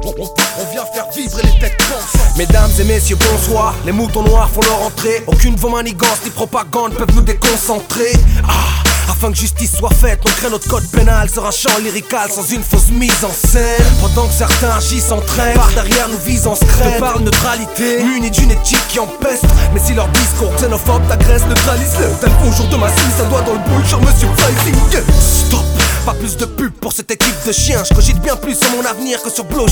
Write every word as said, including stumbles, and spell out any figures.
On vient faire vivre et les têtes pensent. Mesdames et messieurs, bonsoir. Les moutons noirs font leur entrée. Aucune de vos manigances ni propagande peuvent nous déconcentrer. Ah, afin que justice soit faite, on crée notre code pénal sur un chant lyrical sans une fausse mise en scène. Pendant que certains agissent en traîne, par derrière nous visent en secret. Te parle neutralité, munis d'une éthique qui empeste. Mais si leur discours xénophobe t'agresse, neutralise-le. Tel au jour de ma suisse, un doigt dans le boule, cher monsieur Fizing. Stop! Pas plus de pub pour cette équipe de chiens. Je cogite bien plus sur mon avenir que sur Blow